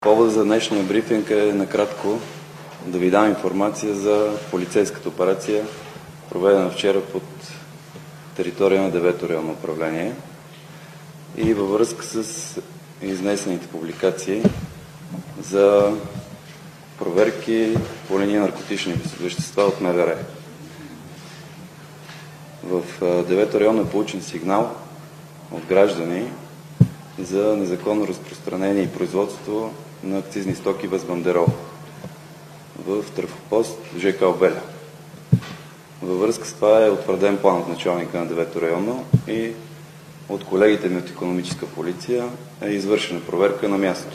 Повод за днешния брифинг е накратко да ви дам информация за полицейската операция, проведена вчера под територия на 9-то районно управление и във връзка с изнесените публикации за проверки по линия наркотични вещества от МВР. В 9-то районно е получен сигнал от граждани за незаконно разпространение и производство на акцизни стоки без бандерол в трафопост ЖК Обеля. Във връзка с това е утвърден план от началника на 9-то районно и от колегите ми от икономическа полиция е извършена проверка на място.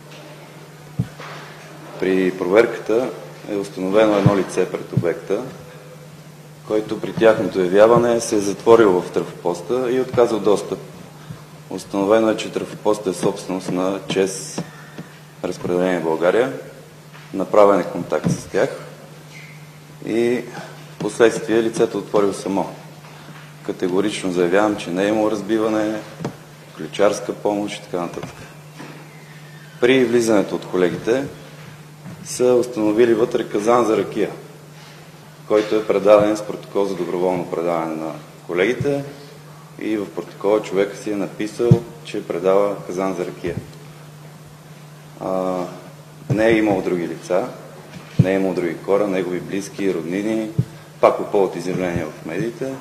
При проверката е установено едно лице пред обекта, който при тяхното явяване се е затворил в трафопоста и е отказал достъп. Установено е, че трафопостът е собственост на ЧЕЗ разпределение в България. Направен е контакт с тях и в последствие лицето отворил само. Категорично заявявам, че не е имало разбиване, ключарска помощ и така нататък. При влизането от колегите са установили вътре казан за ракия, който е предаден с протокол за доброволно предаване на колегите и в протокола човека си е написал, че предава казан за ракия. Не е имало други лица, не е имало други хора, негови близки, роднини, пак по повод изявления в медиите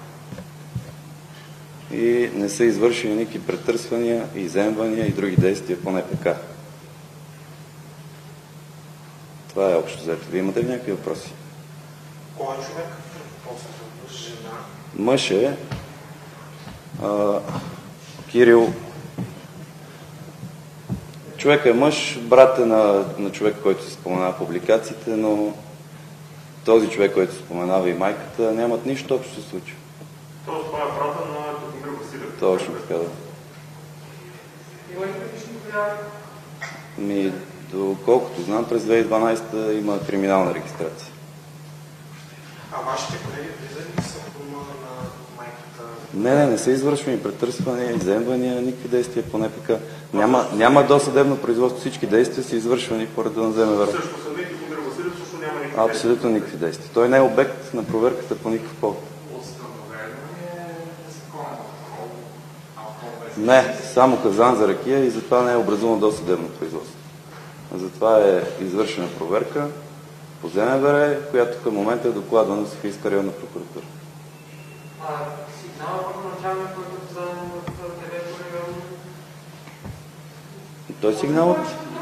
и не са извършени никакви претърсвания, изземвания и други действия по НПК. Това е общо взето. Вие имате ли някакви въпроси? Кой е човек? Жена? Мъж е Кирил. Човек е мъж, брат е на човек, който се споменава в публикациите, но този човек, който се споменава и майката, нямат нищо общо се случва. Това е брата на Тихомир Василев. Точно така, да. Има ли предишни прояви? Доколкото знам, през 2012 има криминална регистрация. А вашите колеги влизали ли са в дома на майката? Не са извършвани претърсвания, изземвания, никакви действия по НПК. Няма досъдебно производство. Всички действия са извършвани по реда на ЗМВР. Също самия Тихомир Василев също няма никакви действия? Абсолютно никакви действия. Той не е обект на проверката по никакъв повод. Установено е незаконен алкохол? Не, само казан за ракия и затова не е образувано досъдебно производство. Затова е извършена проверка по ЗМВР, която към момента е докладвана в Софийска районна прокуратура. Сигнала първоначално, който е зададен в девето районно? Той сигналът?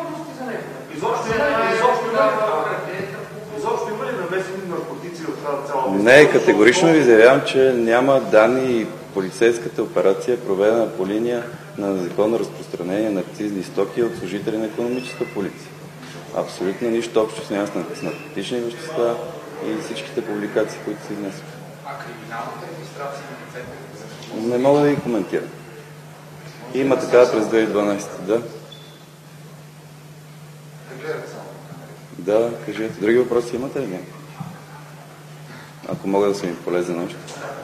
Изобщо има ли намесени наркотици в тази цяла листа? Не, категорично ви заявявам, че няма данни и полицейската операция е проведена по линия на незаконно разпространение на акцизни стоки от служители на икономическа полиция. Абсолютно нищо общо с наркотични вещества и всичките публикации, които се изнесоха. А криминалната регистрация на лицето? Не мога да ги коментирам. Има така през 2012, да. Да, кажете. Други въпроси имате ли някакви? Ако мога да съм им полезен нещо.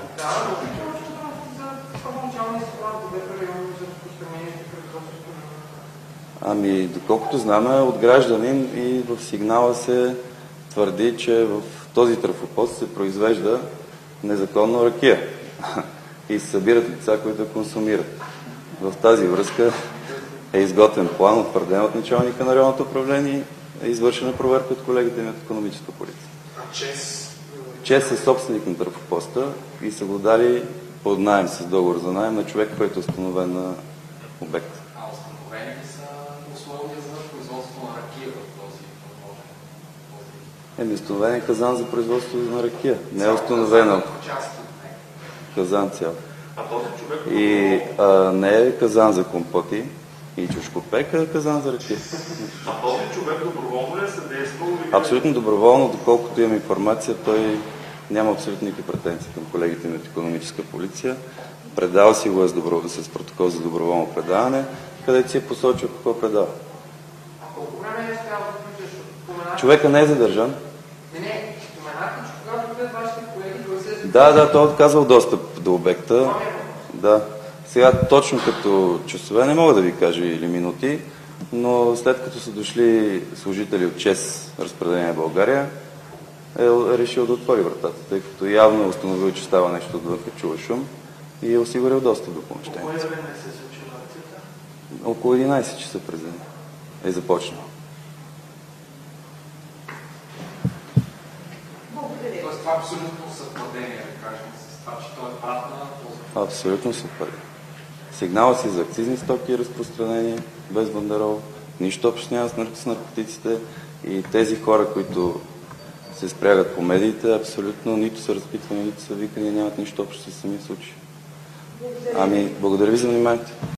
Доколкото знаме, от гражданин и в сигнала се твърди, че в този трафопост се произвежда незаконно ракия и се събират лица, които да консумират. В тази връзка е изготвен план, утвърден от началника на районното управление, е извършена проверка от колегите ми от икономическа полиция. ЧЕЗ е собственик на трафопоста и са го дали под наем с договор за наем на човек, който е установен на обекта. А установени ли са условия за производство на ракия в този възможен? Установен е казан за производство на ракия. Не е установена казан цял. А този човек... И не е казан за компоти и чушкопека, а казан за ракия. А този човек доброволно ли е съдействал? Абсолютно доброволно, доколкото имам информация, той няма абсолютно никакви претенции към колегите ми от икономическа полиция. Предал си го с протокол за доброволно предаване, където си е посочил какво предава. А колко време е стоял да влизаш? Човека не е задържан. Не, споменахте, че когато влизат вашите колеги, той се... Да, той е отказал достъп до обекта. Да. Сега точно като часове не мога да ви кажа или минути, но след като са дошли служители от ЧЕС разпределение в България, е решил да отвори вратата, тъй като явно е установил, че става нещо отвън, чува шум и е осигурил достъп до помещението. Кое време се е случила акцията? Около 11 часа през ден е започнал. Благодаря. Тоест това е абсолютно съвпадение, да кажем, с това, че той е брат на този. Абсолютно съвпадение. Сигналът си за акцизни стоки е разпространение, без бандерол, нищо общо няма с наркотиците и тези хора, които се спрягат по медиите, абсолютно нито са разпитвани, нито са викани, нямат нищо общо с самия случай. Ами, благодаря ви за вниманието.